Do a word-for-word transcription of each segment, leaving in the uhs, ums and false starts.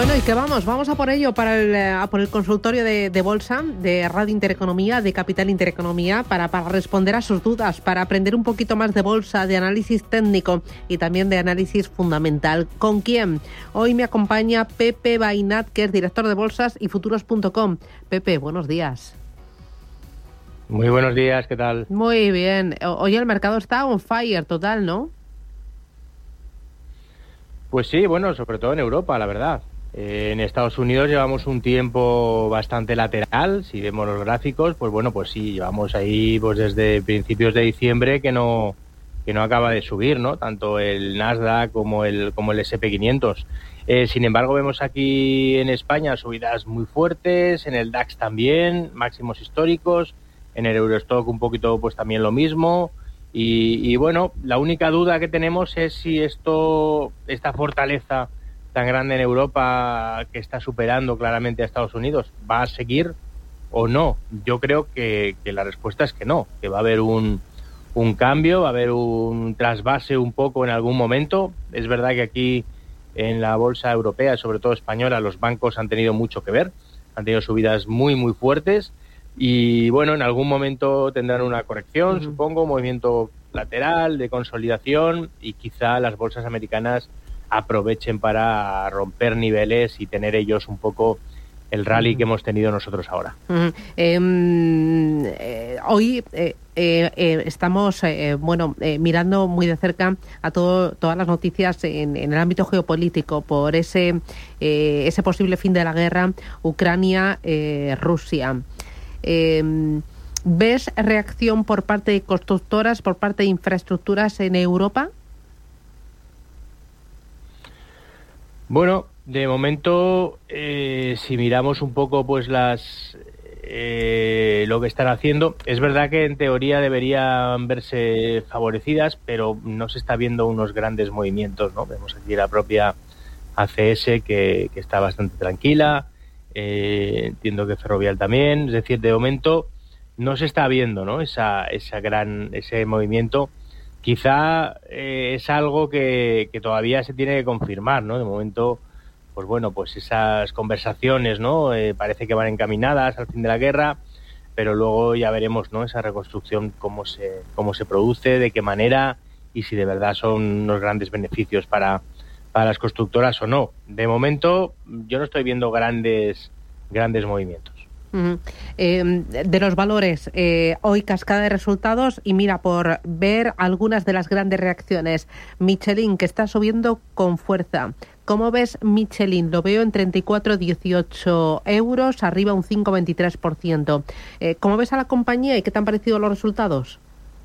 Bueno, ¿y qué vamos? Vamos a por ello, para el, a por el consultorio de, de Bolsa, de Radio Intereconomía, de Capital Intereconomía, para, para responder a sus dudas, para aprender un poquito más de bolsa, de análisis técnico y también de análisis fundamental. ¿Con quién? Hoy me acompaña Pepe Bainat, que es director de bolsas y futuros punto com. Pepe, buenos días. Muy buenos días, ¿qué tal? Muy bien. Hoy el mercado está on fire total, ¿no? Pues sí, bueno, sobre todo en Europa, la verdad. Eh, en Estados Unidos llevamos un tiempo bastante lateral. Si vemos los gráficos, pues bueno, pues sí, llevamos ahí pues desde principios de diciembre que no que no acaba de subir, ¿no? Tanto el Nasdaq como el como el ese and pe quinientos. Eh, sin embargo, vemos aquí en España subidas muy fuertes, en el DAX también, máximos históricos, en el Eurostock un poquito pues también lo mismo. Y, y bueno, la única duda que tenemos es si esto, esta fortaleza tan grande en Europa, que está superando claramente a Estados Unidos, va a seguir o no. Yo creo que, que la respuesta es que no, que va a haber un, un cambio, va a haber un trasvase un poco en algún momento. Es verdad que aquí en la bolsa europea, sobre todo española, los bancos han tenido mucho que ver, han tenido subidas muy, muy fuertes y bueno, en algún momento tendrán una corrección, uh-huh. supongo, un movimiento lateral de consolidación y quizá las bolsas americanas aprovechen para romper niveles y tener ellos un poco el rally uh-huh. que hemos tenido nosotros ahora. Uh-huh. Eh, eh, hoy eh, eh, eh, estamos eh, bueno eh, mirando muy de cerca a todo, todas las noticias en, en el ámbito geopolítico por ese eh, ese posible fin de la guerra Ucrania-Rusia. Eh, ¿Ves reacción por parte de constructoras, por parte de infraestructuras en Europa? Bueno, de momento, eh, si miramos un poco pues las eh, lo que están haciendo, es verdad que en teoría deberían verse favorecidas, pero no se está viendo unos grandes movimientos, ¿no? Vemos aquí la propia A C S que, que está bastante tranquila, eh, entiendo que Ferrovial también, es decir, de momento no se está viendo, ¿no? Esa, esa gran, ese movimiento. Quizá eh, es algo que, que todavía se tiene que confirmar, ¿no? De momento, pues bueno, pues esas conversaciones, ¿no? Eh, parece que van encaminadas al fin de la guerra, pero luego ya veremos, ¿no? Esa reconstrucción, cómo se, cómo se produce, de qué manera y si de verdad son unos grandes beneficios para, para las constructoras o no. De momento, yo no estoy viendo grandes, grandes movimientos. Uh-huh. Eh, de los valores, eh, hoy cascada de resultados y mira, por ver algunas de las grandes reacciones. Michelin, que está subiendo con fuerza. ¿Cómo ves Michelin? Lo veo en treinta y cuatro coma dieciocho euros, arriba un cinco coma veintitrés por ciento. Eh, ¿Cómo ves a la compañía y qué te han parecido los resultados?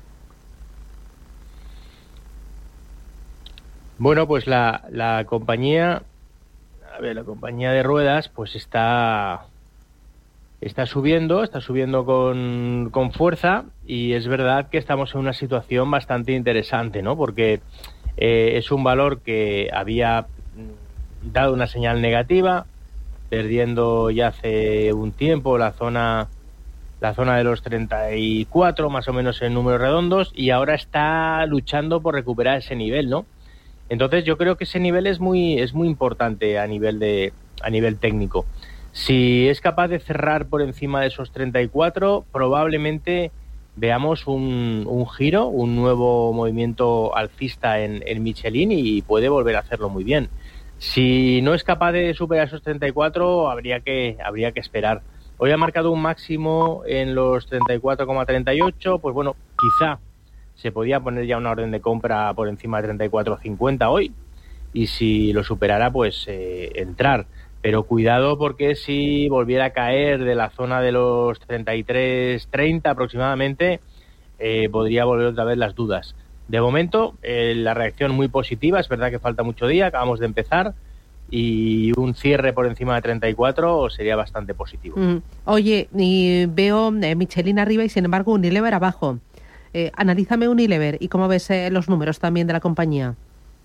Bueno, pues la, la compañía, a ver, la compañía de ruedas, pues está... Está subiendo, está subiendo con, con fuerza y es verdad que estamos en una situación bastante interesante, ¿no? Porque eh, es un valor que había dado una señal negativa, perdiendo ya hace un tiempo la zona la zona de los treinta y cuatro, más o menos en números redondos, y ahora está luchando por recuperar ese nivel, ¿no? Entonces yo creo que ese nivel es muy es muy importante a nivel de a nivel técnico. Si es capaz de cerrar por encima de esos treinta y cuatro, probablemente veamos un, un giro, un nuevo movimiento alcista en, en Michelin y puede volver a hacerlo muy bien. Si no es capaz de superar esos treinta y cuatro, habría que, habría que esperar. Hoy ha marcado un máximo en los treinta y cuatro coma treinta y ocho, pues bueno, quizá se podía poner ya una orden de compra por encima de treinta y cuatro cincuenta hoy y si lo superara, pues eh, entrar. Pero cuidado porque si volviera a caer de la zona de los treinta y tres treinta aproximadamente, eh, podría volver otra vez las dudas. De momento, eh, la reacción muy positiva, es verdad que falta mucho día, acabamos de empezar, y un cierre por encima de treinta y cuatro sería bastante positivo. Mm. Oye, y veo eh, Michelin arriba y sin embargo Unilever abajo. Eh, analízame Unilever y cómo ves eh, los números también de la compañía.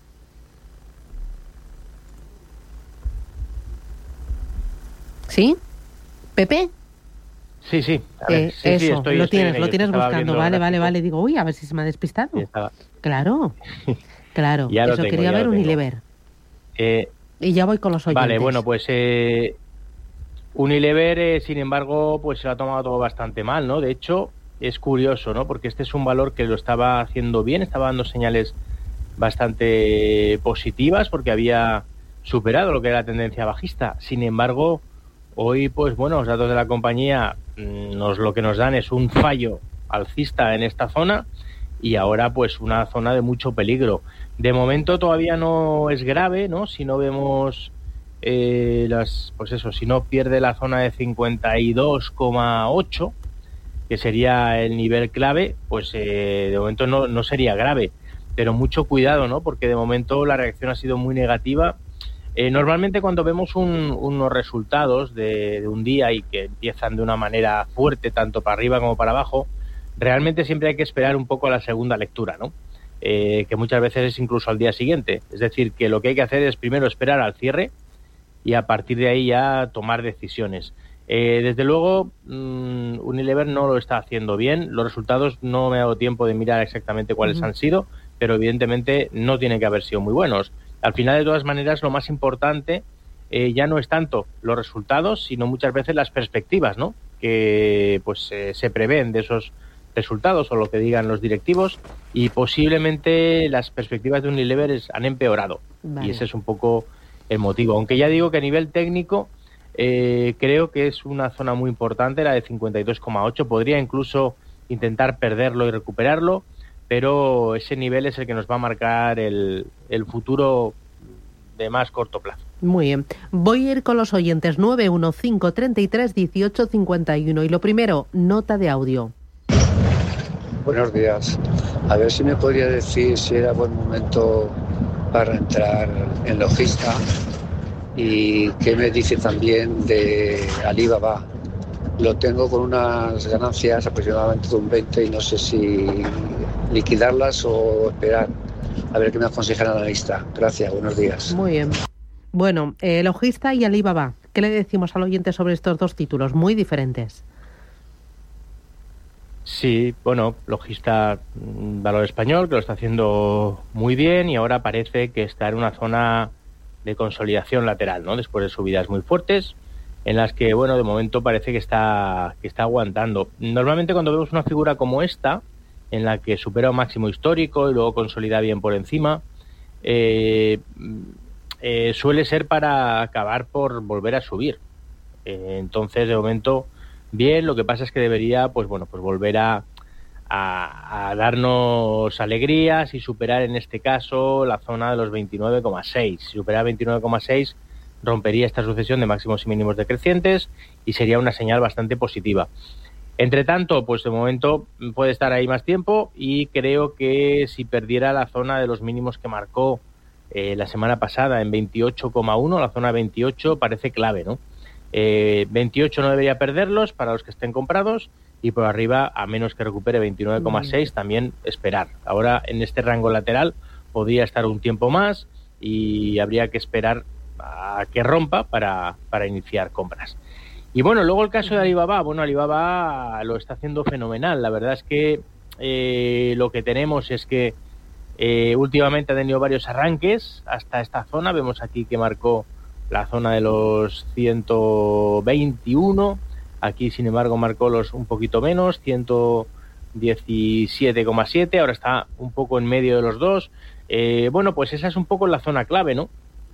¿Sí? ¿Pepe? Sí, sí. A ver, eh, sí, eso, sí, estoy, lo estoy tienes, lo tienes buscando. Vale, vale, vale. Digo, uy, a ver si se me ha despistado. Sí, estaba... Claro, claro. Ya Eso tengo, quería ver Unilever. Unilever. Eh, Y ya voy con los oyentes. Vale, bueno, pues eh, Unilever, eh, sin embargo, pues se lo ha tomado todo bastante mal, ¿no? De hecho, es curioso, ¿no? Porque este es un valor que lo estaba haciendo bien, estaba dando señales bastante positivas porque había superado lo que era la tendencia bajista. Sin embargo, hoy, pues bueno, los datos de la compañía nos lo que nos dan es un fallo alcista en esta zona y ahora pues una zona de mucho peligro. De momento todavía no es grave, ¿no? Si no vemos eh, las, pues eso, si no pierde la zona de cincuenta y dos coma ocho, que sería el nivel clave, pues eh, de momento no, no sería grave. Pero mucho cuidado, ¿no? Porque de momento la reacción ha sido muy negativa. Eh, normalmente cuando vemos un, unos resultados de, de un día y que empiezan de una manera fuerte, tanto para arriba como para abajo, realmente siempre hay que esperar un poco a la segunda lectura, ¿no? Eh, que muchas veces es incluso al día siguiente. Es decir, que lo que hay que hacer es primero esperar al cierre y a partir de ahí ya tomar decisiones. Eh, desde luego, mmm, Unilever no lo está haciendo bien. Los resultados no me ha dado tiempo de mirar exactamente cuáles uh-huh. han sido, pero evidentemente no tienen que haber sido muy buenos. Al final, de todas maneras, lo más importante eh, ya no es tanto los resultados, sino muchas veces las perspectivas, ¿no? Que pues eh, se prevén de esos resultados o lo que digan los directivos, y posiblemente las perspectivas de Unilever han empeorado. Vale. Y ese es un poco el motivo. Aunque ya digo que a nivel técnico eh, creo que es una zona muy importante, la de cincuenta y dos coma ocho. Podría incluso intentar perderlo y recuperarlo, pero ese nivel es el que nos va a marcar el, el futuro de más corto plazo. Muy bien. Voy a ir con los oyentes nueve uno cinco, treinta y tres, dieciocho, cincuenta y uno. Y lo primero, nota de audio. Buenos días. A ver si me podría decir si era buen momento para entrar en Logista y qué me dice también de Alibaba. Lo tengo con unas ganancias aproximadamente de un veinte y no sé si liquidarlas o esperar. A ver qué me aconseja el analista. Gracias, buenos días. Muy bien. Bueno, eh, Logista y Alibaba. ¿Qué le decimos al oyente sobre estos dos títulos muy diferentes? Sí, bueno, Logista, valor español, que lo está haciendo muy bien y ahora parece que está en una zona de consolidación lateral, ¿no? Después de subidas muy fuertes, en las que, bueno, de momento parece que está, que está aguantando. Normalmente cuando vemos una figura como esta, en la que supera un máximo histórico y luego consolida bien por encima, eh, eh, suele ser para acabar por volver a subir. Eh, entonces, de momento, bien, lo que pasa es que debería, pues bueno, pues volver a, a, a darnos alegrías y superar en este caso la zona de los veintinueve coma seis. Si supera veintinueve coma seis, rompería esta sucesión de máximos y mínimos decrecientes y sería una señal bastante positiva. Entre tanto, pues de momento puede estar ahí más tiempo y creo que si perdiera la zona de los mínimos que marcó eh, la semana pasada en veintiocho coma uno, la zona veintiocho parece clave, ¿no? Eh, veintiocho no debería perderlos para los que estén comprados y por arriba, a menos que recupere veintinueve coma seis, también esperar. Ahora en este rango lateral podría estar un tiempo más y habría que esperar a que rompa para, para iniciar compras. Y bueno, luego el caso de Alibaba, bueno, Alibaba lo está haciendo fenomenal. La verdad es que eh, lo que tenemos es que eh, últimamente ha tenido varios arranques hasta esta zona. Vemos aquí que marcó la zona de los ciento veintiuno. Aquí, sin embargo, marcó los un poquito menos, ciento diecisiete coma siete. Ahora está un poco en medio de los dos. Eh, bueno, pues esa es un poco la zona clave, ¿no?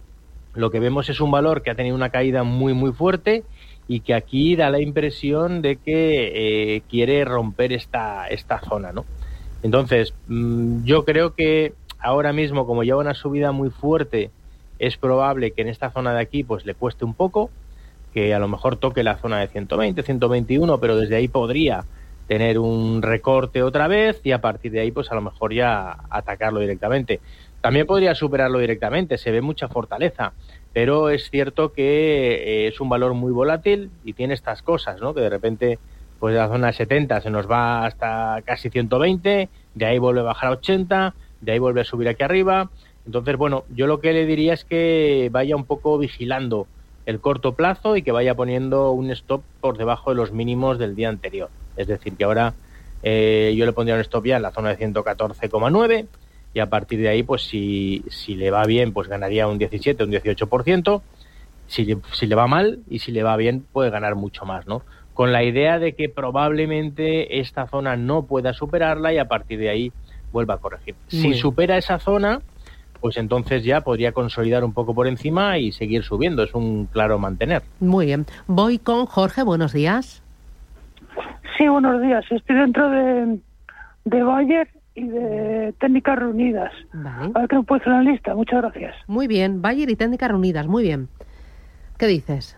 Lo que vemos es un valor que ha tenido una caída muy, muy fuerte y que aquí da la impresión de que eh, quiere romper esta, esta zona, ¿no? Entonces, mmm, yo creo que ahora mismo, como lleva una subida muy fuerte, es probable que en esta zona de aquí pues le cueste un poco, que a lo mejor toque la zona de ciento veinte, ciento veintiuno, pero desde ahí podría tener un recorte otra vez y a partir de ahí pues a lo mejor ya atacarlo directamente. También podría superarlo directamente, se ve mucha fortaleza, pero es cierto que es un valor muy volátil y tiene estas cosas, ¿no? Que de repente pues de la zona de setenta se nos va hasta casi ciento veinte, de ahí vuelve a bajar a ochenta, de ahí vuelve a subir aquí arriba. Entonces, bueno, yo lo que le diría es que vaya un poco vigilando el corto plazo y que vaya poniendo un stop por debajo de los mínimos del día anterior. Es decir, que ahora eh, yo le pondría un stop ya en la zona de ciento catorce coma nueve y a partir de ahí, pues si, si le va bien, pues ganaría un diecisiete, un dieciocho por ciento, si, si le va mal y si le va bien, puede ganar mucho más, ¿no? Con la idea de que probablemente esta zona no pueda superarla y a partir de ahí vuelva a corregir. Muy si bien. supera esa zona, pues entonces ya podría consolidar un poco por encima y seguir subiendo. Es un claro mantener. Muy bien. Voy con Jorge, buenos días. Sí, buenos días. Estoy dentro de, de Bayer y de Técnicas Reunidas. Vale. A ver qué me puede hacer la lista. Muchas gracias. Muy bien. Bayer y Técnicas Reunidas, muy bien. ¿Qué dices?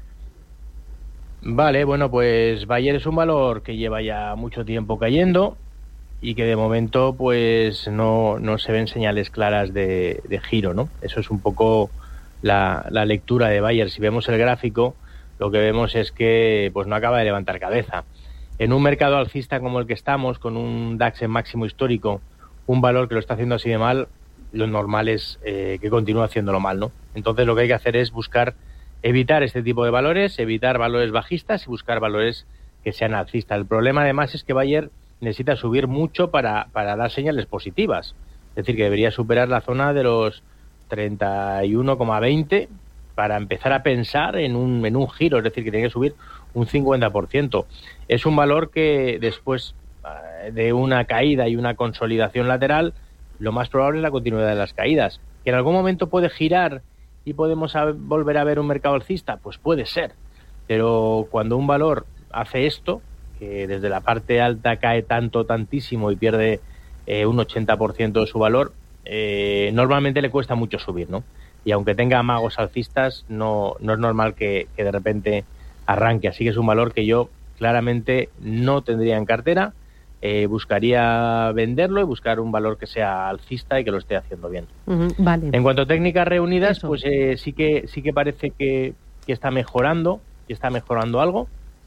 Vale, bueno, pues Bayer es un valor que lleva ya mucho tiempo cayendo y que de momento pues no, no se ven señales claras de, de giro, ¿no? Eso es un poco la, la lectura de Bayer. Si vemos el gráfico, lo que vemos es que pues no acaba de levantar cabeza. En un mercado alcista como el que estamos, con un DAX en máximo histórico, un valor que lo está haciendo así de mal, lo normal es eh, que continúe haciéndolo mal, ¿no? Entonces lo que hay que hacer es buscar evitar este tipo de valores, evitar valores bajistas y buscar valores que sean alcistas. El problema además es que Bayer necesita subir mucho para, para dar señales positivas. Es decir, que debería superar la zona de los treinta y uno coma veinte para empezar a pensar en un, en un giro, es decir, que tiene que subir un cincuenta por ciento. Es un valor que después de una caída y una consolidación lateral, lo más probable es la continuidad de las caídas. ¿Que en algún momento puede girar y podemos a, volver a ver un mercado alcista? Pues puede ser, pero cuando un valor hace esto, que desde la parte alta cae tanto, tantísimo y pierde eh, un ochenta por ciento de su valor, eh, normalmente le cuesta mucho subir, ¿no? Y aunque tenga amagos alcistas, no, no es normal que, que de repente arranque. Así que es un valor que yo claramente no tendría en cartera. Eh, buscaría venderlo y buscar un valor que sea alcista y que lo esté haciendo bien. Uh-huh, vale. En cuanto a técnicas reunidas, Eso. pues eh, sí que sí que parece que, que está mejorando, que está mejorando algo.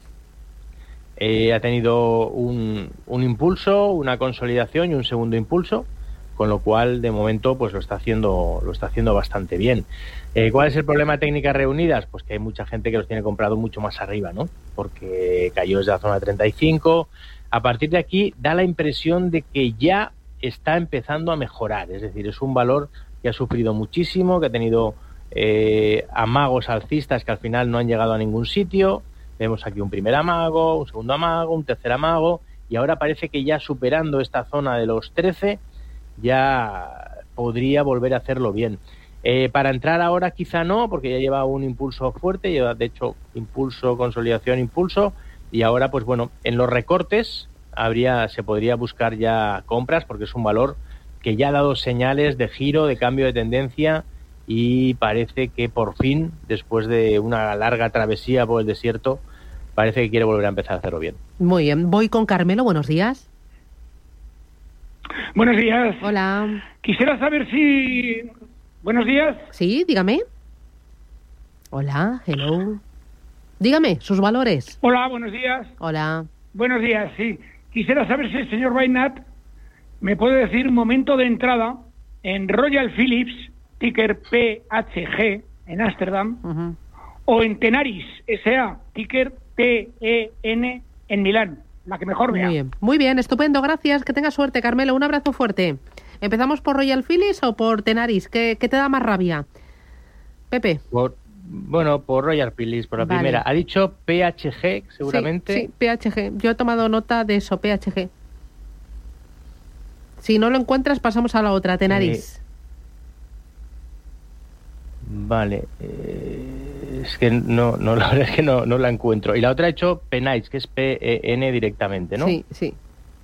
Eh, ha tenido un, un impulso, una consolidación y un segundo impulso, con lo cual de momento pues lo está haciendo lo está haciendo bastante bien. Eh, ¿Cuál es el problema de técnicas reunidas? Pues que hay mucha gente que los tiene comprado mucho más arriba, ¿no? Porque cayó desde la zona treinta y cinco. A partir de aquí da la impresión de que ya está empezando a mejorar, es decir, es un valor que ha sufrido muchísimo, que ha tenido eh, amagos alcistas que al final no han llegado a ningún sitio. Vemos aquí un primer amago, un segundo amago, un tercer amago, y ahora parece que ya superando esta zona de los trece ya podría volver a hacerlo bien. Eh, para entrar ahora quizá no, porque ya lleva un impulso fuerte, lleva de hecho impulso, consolidación, impulso, y ahora pues bueno, en los recortes habría se podría buscar ya compras, porque es un valor que ya ha dado señales de giro, de cambio de tendencia, y parece que por fin, después de una larga travesía por el desierto, parece que quiere volver a empezar a hacerlo bien. Muy bien. Voy con Carmelo, buenos días. Buenos días. Hola. Quisiera saber si... Buenos días. Sí, dígame. Hola, hello. Dígame, sus valores. Hola, buenos días. Hola. Buenos días, sí. Quisiera saber si el señor Bainat me puede decir momento de entrada en Royal Philips, ticker P H G, en Ámsterdam, Uh-huh. o en Tenaris, S A, ticker T E N, en Milán, la que mejor vea. Muy bien, muy bien, estupendo, gracias. Que tenga suerte, Carmelo. Un abrazo fuerte. ¿Empezamos por Royal Philips o por Tenaris? ¿Qué, qué te da más rabia? Pepe. Por, bueno, por Royal Philips, por la Vale. primera. Ha dicho P H G, seguramente. Sí, sí, P H G. Yo he tomado nota de eso, P H G. Si no lo encuentras, pasamos a la otra, Tenaris. Eh, Vale. Eh, es que no, no, la verdad es que no, no la encuentro. Y la otra ha hecho Penais, que es P E N directamente, ¿no? Sí, sí.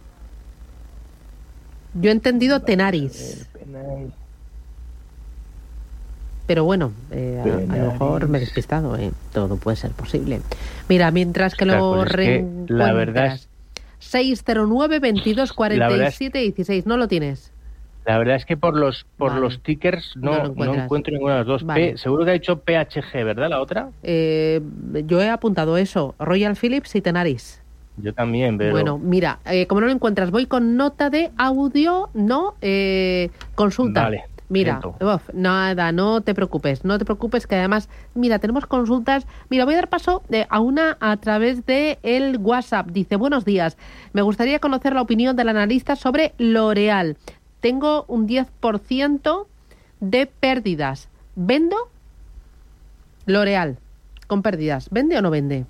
Yo he entendido Tenaris. A ver, Penais. Pero bueno, eh, a, a lo Tenaris. mejor me he despistado, ¿eh? Todo puede ser posible. Mira, mientras que Ostras, lo pues es que reencuentras. la verdad es- seis cero nueve, veintidós, cuarenta y siete, dieciséis. ¿No lo tienes? La verdad es que por los por Vale. los tickers No no, lo no, encuentras. encuentro ninguna de las dos. Vale. P, seguro que ha dicho P H G, ¿verdad? La otra. Eh, yo he apuntado eso, Royal Philips y Tenaris. Yo también, pero... Bueno, mira, eh, como no lo encuentras, voy con nota de audio, no eh, consulta. Vale, Mira, siento. uf, nada, no te preocupes, no te preocupes que además, mira, tenemos consultas. Mira, voy a dar paso de, a una a través de el WhatsApp. Dice, buenos días, me gustaría conocer la opinión del analista sobre L'Oréal. tengo un diez por ciento de pérdidas. ¿Vendo? L'Oréal, con pérdidas. ¿Vende o no vende?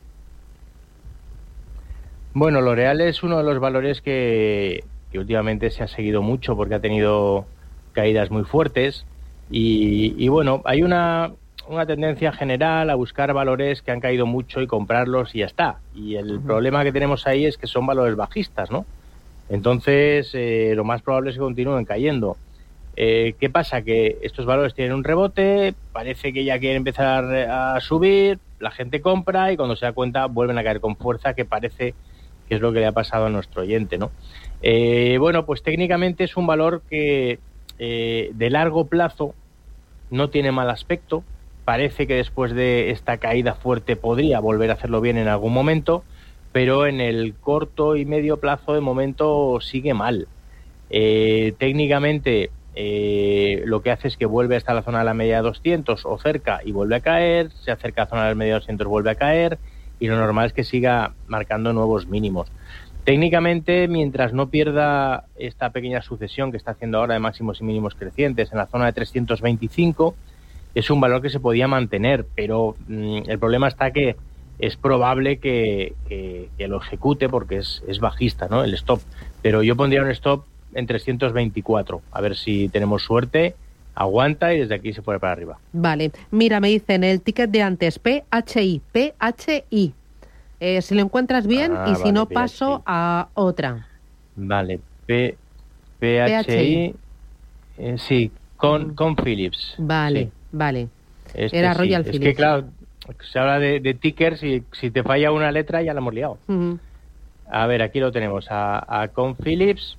Bueno, L'Oréal es uno de los valores que, que últimamente se ha seguido mucho porque ha tenido caídas muy fuertes y, y bueno, hay una, una tendencia general a buscar valores que han caído mucho y comprarlos y ya está. Y el uh-huh. problema que tenemos ahí es que son valores bajistas, ¿no? Entonces, eh, lo más probable es que continúen cayendo. Eh, ¿Qué pasa? Que estos valores tienen un rebote, parece que ya quieren empezar a subir, la gente compra y cuando se da cuenta vuelven a caer con fuerza, que parece que es lo que le ha pasado a nuestro oyente, ¿no? Eh, bueno, pues técnicamente es un valor que eh, de largo plazo no tiene mal aspecto. Parece que después de esta caída fuerte podría volver a hacerlo bien en algún momento, pero en el corto y medio plazo de momento sigue mal. Eh, técnicamente eh, lo que hace es que vuelve hasta la zona de la media de doscientos o cerca y vuelve a caer, se acerca a la zona de la media de doscientos, vuelve a caer y lo normal es que siga marcando nuevos mínimos. Técnicamente, mientras no pierda esta pequeña sucesión que está haciendo ahora de máximos y mínimos crecientes en la zona de trescientos veinticinco, es un valor que se podía mantener, pero mmm, el problema está que es probable que, que, que lo ejecute porque es, es bajista, ¿no? El stop. Pero yo pondría un stop en trescientos veinticuatro, a ver si tenemos suerte, aguanta y desde aquí se pone para arriba. Vale, mira, me dicen el ticket de antes, P H I, P H I. Eh, si lo encuentras bien ah, y si vale, no paso P H I. A otra. Vale, P, P H I, eh, sí, con, con Philips. Vale, sí. vale. Este Era sí. Royal es Philips. Que claro, se habla de, de tickers y si te falla una letra ya la hemos liado. Uh-huh. A ver, aquí lo tenemos, a, a con Philips,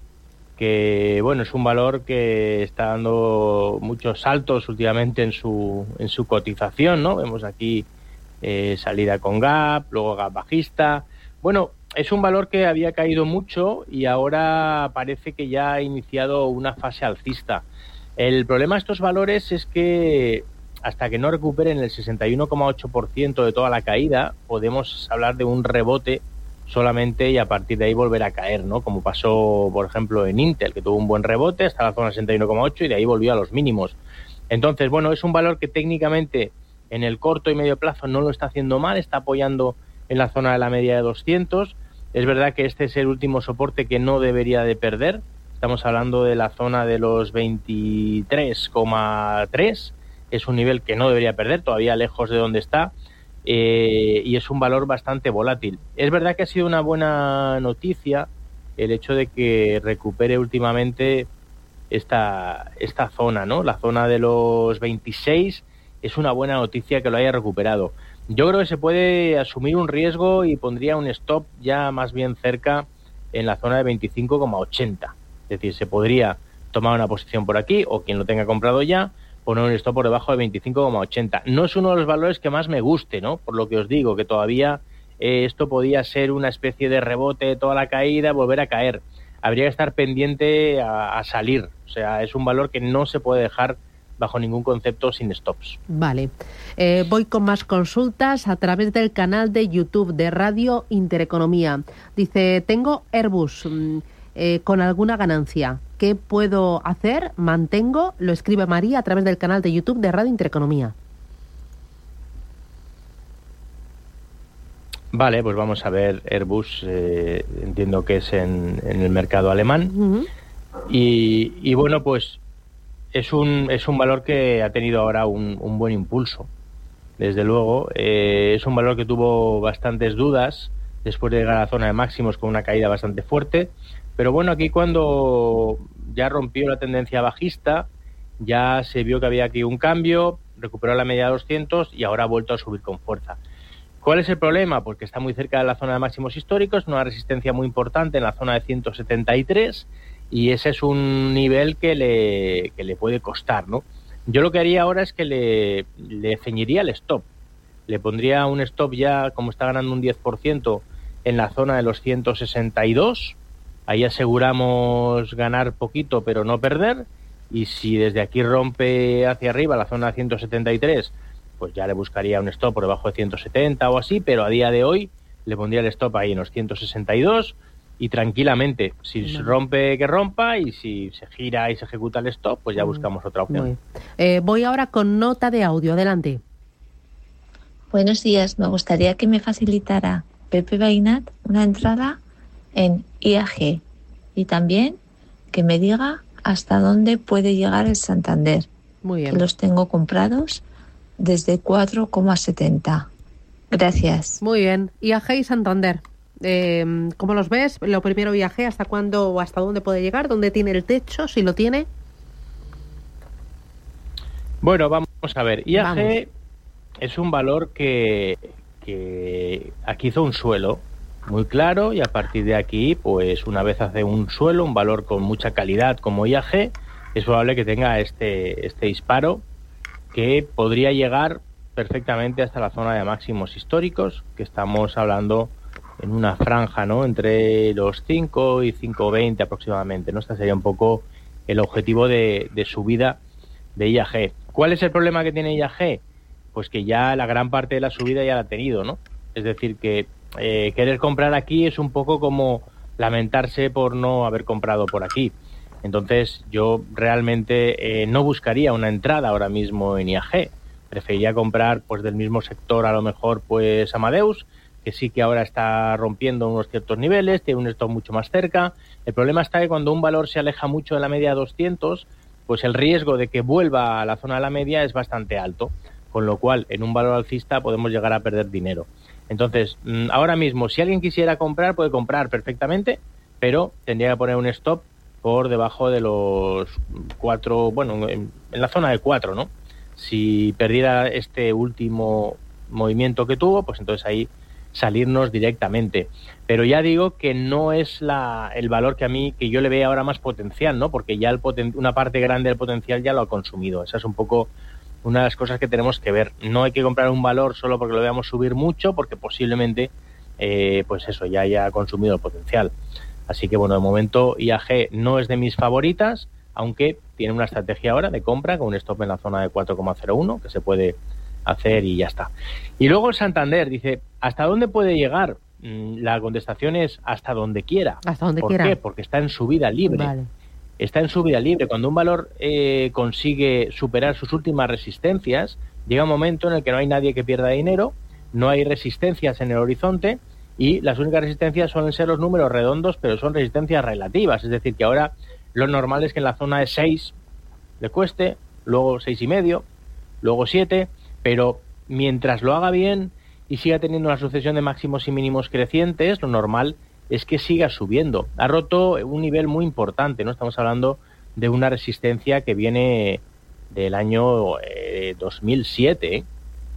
que bueno, es un valor que está dando muchos saltos últimamente en su en su cotización, ¿no? Vemos aquí eh, salida con gap, luego gap bajista. Bueno, es un valor que había caído mucho y ahora parece que ya ha iniciado una fase alcista. El problema de estos valores es que hasta que no recuperen el sesenta y uno coma ocho por ciento de toda la caída, podemos hablar de un rebote solamente y a partir de ahí volver a caer, ¿no? Como pasó, por ejemplo, en Intel, que tuvo un buen rebote hasta la zona sesenta y uno coma ocho y de ahí volvió a los mínimos. Entonces, bueno, es un valor que técnicamente en el corto y medio plazo no lo está haciendo mal, está apoyando en la zona de la media de doscientos. Es verdad que este es el último soporte que no debería de perder. Estamos hablando de la zona de los veintitrés coma tres. Es un nivel que no debería perder, todavía lejos de donde está. Eh, y es un valor bastante volátil. Es verdad que ha sido una buena noticia el hecho de que recupere últimamente esta, esta zona, ¿no? La zona de los veintiséis es una buena noticia que lo haya recuperado. Yo creo que se puede asumir un riesgo y pondría un stop ya más bien cerca en la zona de veinticinco coma ochenta. Es decir, se podría tomar una posición por aquí o quien lo tenga comprado ya, poner un stop por debajo de veinticinco coma ochenta. No es uno de los valores que más me guste, ¿no? Por lo que os digo, que todavía eh, esto podía ser una especie de rebote, toda la caída, volver a caer. Habría que estar pendiente a, a salir. O sea, es un valor que no se puede dejar bajo ningún concepto sin stops. Vale. Eh, voy con más consultas a través del canal de YouTube de Radio Intereconomía. Dice, tengo Airbus eh, con alguna ganancia. ¿Qué puedo hacer? Mantengo, lo escribe María a través del canal de YouTube de Radio Intereconomía. Vale, pues vamos a ver Airbus, eh, entiendo que es en, en el mercado alemán. Uh-huh. y, y bueno, pues es un es un valor que ha tenido ahora un, un buen impulso, desde luego. Eh, es un valor que tuvo bastantes dudas después de llegar a la zona de máximos con una caída bastante fuerte. Pero bueno, aquí cuando ya rompió la tendencia bajista, ya se vio que había aquí un cambio, recuperó la media de doscientos y ahora ha vuelto a subir con fuerza. ¿Cuál es el problema? Porque está muy cerca de la zona de máximos históricos, una resistencia muy importante en la zona de ciento setenta y tres y ese es un nivel que le, que le puede costar, ¿no? Yo lo que haría ahora es que le, le ceñiría el stop. Le pondría un stop ya, como está ganando un diez por ciento, en la zona de los ciento sesenta y dos. Ahí aseguramos ganar poquito pero no perder, y si desde aquí rompe hacia arriba la zona de ciento setenta y tres, pues ya le buscaría un stop por debajo de ciento setenta o así, pero a día de hoy le pondría el stop ahí en los ciento sesenta y dos y tranquilamente. Si Vale. rompe, que rompa, y si se gira y se ejuta el stop, pues ya buscamos otra opción. Eh, voy ahora con nota de audio. Adelante. Buenos días. Me gustaría que me facilitara Pepe Bainat una entrada en I A G y también que me diga hasta dónde puede llegar el Santander. Muy bien. Que los tengo comprados desde cuatro coma setenta. Gracias. Muy bien. I A G y Santander. Eh, ¿Cómo los ves? Lo primero, I A G, ¿hasta cuándo o hasta dónde puede llegar? ¿Dónde tiene el techo? Si lo tiene. Bueno, vamos a ver. I A G Vamos. es un valor que, que aquí hizo un suelo muy claro, y a partir de aquí, pues una vez hace un suelo, un valor con mucha calidad como I A G, es probable que tenga este, este disparo que podría llegar perfectamente hasta la zona de máximos históricos, que estamos hablando en una franja, ¿no?, entre los cinco y cinco veinte aproximadamente, ¿no? Este sería un poco el objetivo de, de subida de I A G. ¿Cuál es el problema que tiene I A G? Pues que ya la gran parte de la subida ya la ha tenido, ¿no? Es decir, que eh, querer comprar aquí es un poco como lamentarse por no haber comprado por aquí. Entonces yo realmente eh, no buscaría una entrada ahora mismo en I A G. Preferiría comprar pues del mismo sector, a lo mejor pues Amadeus, que sí que ahora está rompiendo unos ciertos niveles, tiene un stop mucho más cerca. El problema está que cuando un valor se aleja mucho de la media de doscientos, pues el riesgo de que vuelva a la zona de la media es bastante alto, con lo cual en un valor alcista podemos llegar a perder dinero. Entonces, ahora mismo, si alguien quisiera comprar, puede comprar perfectamente, pero tendría que poner un stop por debajo de los cuatro, bueno, en, en la zona de cuatro, ¿no? Si perdiera este último movimiento que tuvo, pues entonces ahí salirnos directamente. Pero ya digo que no es la, el valor que a mí, que yo le veo ahora más potencial, ¿no? Porque ya el poten, una parte grande del potencial ya lo ha consumido. Esa es un poco una de las cosas que tenemos que ver. No hay que comprar un valor solo porque lo veamos subir mucho, porque posiblemente, eh, pues eso, ya haya consumido el potencial. Así que, bueno, de momento I A G no es de mis favoritas, aunque tiene una estrategia ahora de compra con un stop en la zona de cuatro coma cero uno, que se puede hacer y ya está. Y luego el Santander dice, ¿hasta dónde puede llegar? La contestación es hasta donde quiera. Hasta donde ¿Por quiera. qué? Porque está en subida libre. Vale. Está en subida libre. Cuando un valor eh, consigue superar sus últimas resistencias, llega un momento en el que no hay nadie que pierda dinero, no hay resistencias en el horizonte, y las únicas resistencias suelen ser los números redondos, pero son resistencias relativas. Es decir, que ahora lo normal es que en la zona de seis le cueste, luego seis y medio, luego siete, pero mientras lo haga bien y siga teniendo una sucesión de máximos y mínimos crecientes, lo normal es que siga subiendo. Ha roto un nivel muy importante, ¿no? Estamos hablando de una resistencia que viene del año eh, dos mil siete, ¿eh?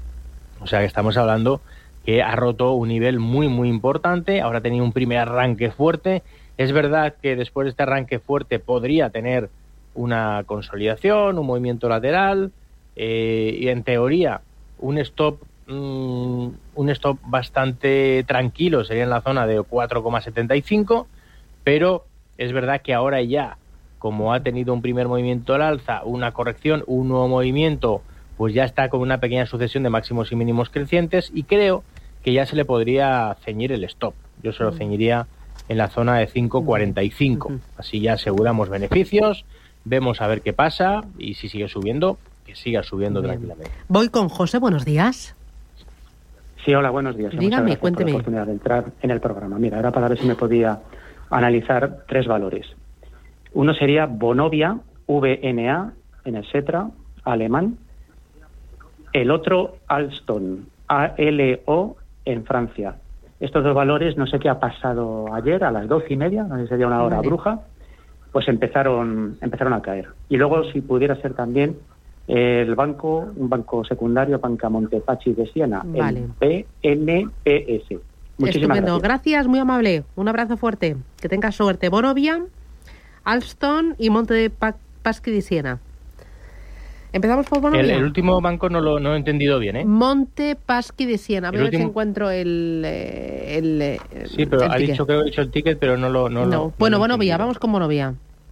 O sea que estamos hablando que ha roto un nivel muy muy importante. Ahora ha tenido un primer arranque fuerte. Es verdad que después de este arranque fuerte podría tener una consolidación, un movimiento lateral, eh, y en teoría un stop mmm, un stop bastante tranquilo sería en la zona de cuatro coma setenta y cinco, pero es verdad que ahora ya, como ha tenido un primer movimiento al alza, una corrección, un nuevo movimiento, pues ya está con una pequeña sucesión de máximos y mínimos crecientes, y creo que ya se le podría ceñir el stop. Yo se lo ceñiría en la zona de cinco cuarenta y cinco. Así ya aseguramos beneficios, vemos a ver qué pasa, y si sigue subiendo, que siga subiendo Bien. tranquilamente. Voy con José, buenos días. Sí, hola, buenos días. Dígame, Muchas gracias cuénteme. por la oportunidad de entrar en el programa. Mira, era para ver si me podía analizar tres valores. Uno sería Vonovia, V N A, en el Setra, alemán. El otro, Alstom, A L O, en Francia. Estos dos valores, no sé qué ha pasado ayer a las doce y media, no sé si sería una hora Vale. bruja, pues empezaron, empezaron a caer. Y luego, si pudiera ser también el banco, un banco secundario, Banca Montepaschi de Siena, Vale. el P N P S. Muchísimas Estupendo, gracias. gracias, muy amable. Un abrazo fuerte. Que tengas suerte. Vonovia, Alstom y Monte de Pa- Paschi di Siena. Empezamos por Vonovia. El, el último banco no lo no he entendido bien, ¿eh? Monte Paschi di Siena. A El ver si último- encuentro el... eh, el, eh, Sí, pero el ha ticket. dicho que he dicho el ticket, pero no lo... No, No, lo- no bueno, lo he Vonovia, entendido. vamos con Vonovia.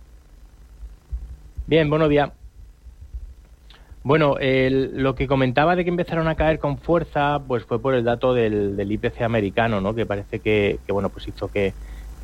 Bien, Vonovia. Bueno, el- lo que comentaba de que empezaron a caer con fuerza, pues fue por el dato del, del I P C americano, ¿no? Que parece que, que bueno, pues hizo que,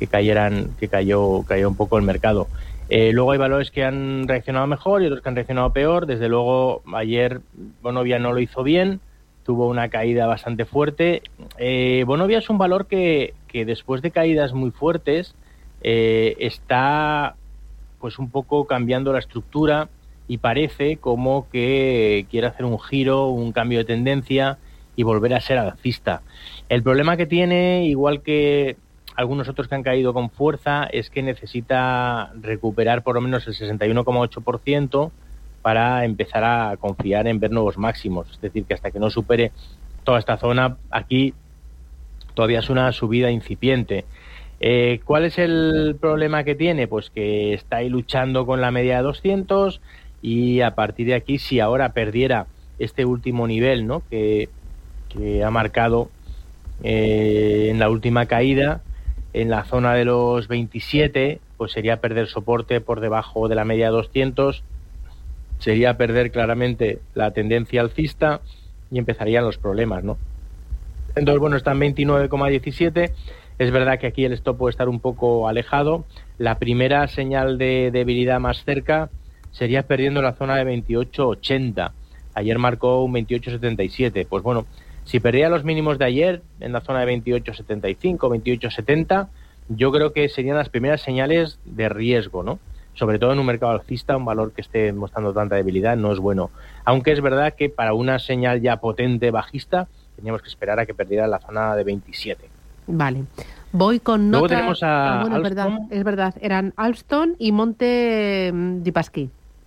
que cayeran, que cayó, cayó un poco el mercado. Eh, luego hay valores que han reaccionado mejor y otros que han reaccionado peor. Desde luego, ayer Vonovia no lo hizo bien, tuvo una caída bastante fuerte. Eh, Vonovia es un valor que, que después de caídas muy fuertes eh, está pues un poco cambiando la estructura y parece como que quiere hacer un giro, un cambio de tendencia y volver a ser alcista. El problema que tiene, igual que algunos otros que han caído con fuerza, es que necesita recuperar por lo menos el sesenta y uno coma ocho por ciento para empezar a confiar en ver nuevos máximos. Es decir, que hasta que no supere toda esta zona, aquí todavía es una subida incipiente. Eh, ¿Cuál es el problema que tiene? Pues que está ahí luchando con la media de doscientos y a partir de aquí, si ahora perdiera este último nivel, ¿no?, que, que ha marcado eh, en la última caída, en la zona de los veintisiete, pues sería perder soporte por debajo de la media de doscientos, sería perder claramente la tendencia alcista y empezarían los problemas, ¿no? Entonces, bueno, está en veintinueve coma diecisiete. Es verdad que aquí el stop puede estar un poco alejado. La primera señal de debilidad más cerca sería perdiendo la zona de veintiocho ochenta. Ayer marcó un veintiocho setenta y siete. Pues bueno, si perdía los mínimos de ayer en la zona de veintiocho setenta y cinco, veintiocho setenta, yo creo que serían las primeras señales de riesgo, ¿no? Sobre todo en un mercado alcista, un valor que esté mostrando tanta debilidad no es bueno. Aunque es verdad que para una señal ya potente bajista, teníamos que esperar a que perdiera la zona de veintisiete. Vale. Voy con nota... Luego tenemos a ah, bueno, es verdad, es verdad. Eran Alstom y Monte Dei Paschi.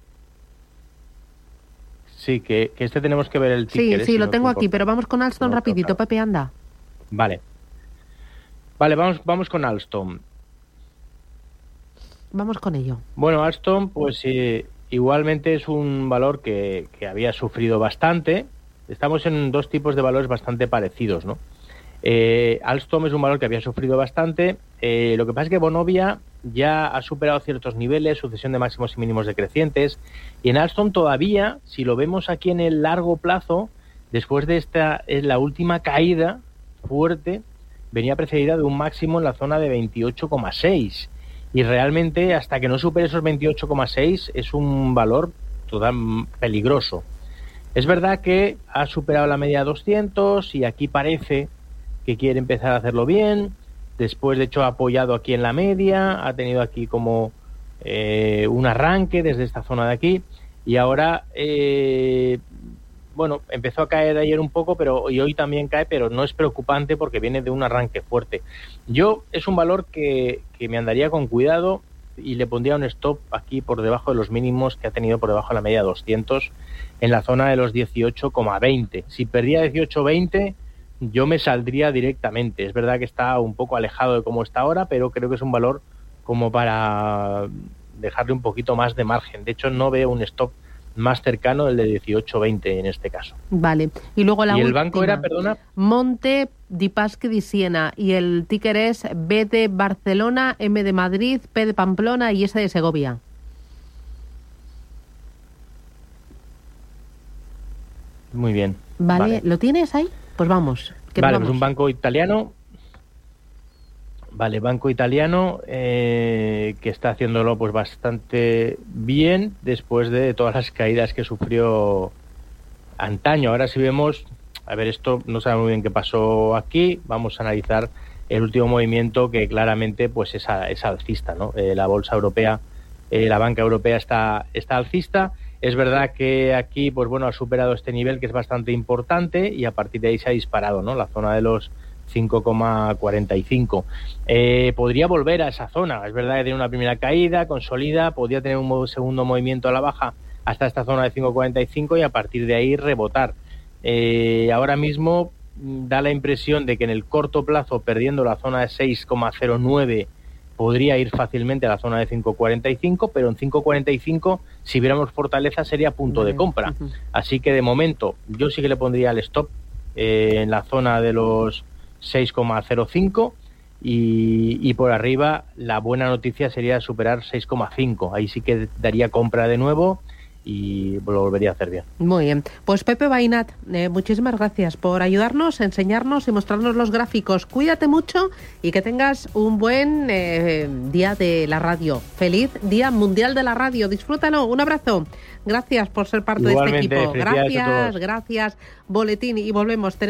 Sí, que, que este tenemos que ver el ticker. Sí, sí, si lo no tengo te aquí, importa. pero vamos con Alstom No, rapidito, claro. Pepe, anda. Vale. Vale, vamos, vamos con Alstom. Vamos con ello. Bueno, Alstom, pues eh, igualmente es un valor que, que había sufrido bastante. Estamos en dos tipos de valores bastante parecidos, ¿no? Eh, Alstom es un valor que había sufrido bastante. Eh, lo que pasa es que Vonovia ya ha superado ciertos niveles, sucesión de máximos y mínimos decrecientes. Y en Alstom todavía, si lo vemos aquí en el largo plazo, después de esta, es la última caída fuerte, venía precedida de un máximo en la zona de veintiocho coma seis. Y realmente, hasta que no supere esos veintiocho coma seis, es un valor total peligroso. Es verdad que ha superado la media de doscientos y aquí parece que quiere empezar a hacerlo bien. Después, de hecho, ha apoyado aquí en la media, ha tenido aquí como eh, un arranque desde esta zona de aquí y ahora, eh, bueno, empezó a caer ayer un poco, pero y hoy también cae, pero no es preocupante porque viene de un arranque fuerte. Yo es un valor que, que me andaría con cuidado y le pondría un stop aquí por debajo de los mínimos que ha tenido por debajo de la media de doscientos en la zona de los dieciocho coma veinte. Si perdía dieciocho veinte, yo me saldría directamente. Es verdad que está un poco alejado de cómo está ahora, pero creo que es un valor como para dejarle un poquito más de margen. De hecho, no veo un stop más cercano del de dieciocho veinte en este caso. Vale. Y luego la ¿Y el última, banco era, perdona? Monte Dei Paschi di Siena, y el ticker es B de Barcelona, M de Madrid, P de Pamplona y S de Segovia. Muy bien. Vale, Vale. ¿lo tienes ahí? Pues vamos. que nos Vale, pues vamos. un banco italiano. Vale, banco italiano eh, que está haciéndolo pues bastante bien después de todas las caídas que sufrió antaño. Ahora si vemos, a ver, esto no sabemos muy bien qué pasó aquí. Vamos a analizar el último movimiento que claramente pues es, a, es alcista, ¿no? Eh, la bolsa europea, eh, la banca europea está, está alcista. Es verdad que aquí, pues bueno, ha superado este nivel que es bastante importante y a partir de ahí se ha disparado, ¿no? La zona de los cinco coma cuarenta y cinco. Eh, podría volver a esa zona. Es verdad que tiene una primera caída, consolida, podría tener un segundo movimiento a la baja hasta esta zona de cinco coma cuarenta y cinco y a partir de ahí rebotar. Eh, ahora mismo da la impresión de que en el corto plazo, perdiendo la zona de seis coma cero nueve, podría ir fácilmente a la zona de cinco coma cuarenta y cinco, pero en cinco coma cuarenta y cinco, si viéramos fortaleza, sería punto de compra. Uh-huh. Así que de momento yo sí que le pondría el stop eh, en la zona de los seis coma cero cinco y, y por arriba la buena noticia sería superar seis coma cinco. Ahí sí que daría compra de nuevo y lo volvería a hacer bien. Muy bien. Pues Pepe Bainat, eh, muchísimas gracias por ayudarnos, enseñarnos y mostrarnos los gráficos. Cuídate mucho y que tengas un buen eh, día de la radio. Feliz Día Mundial de la Radio. Disfrútalo. Un abrazo. Gracias por ser parte Igualmente, de este equipo. felicidades a Gracias, todos. gracias. Boletín y volvemos.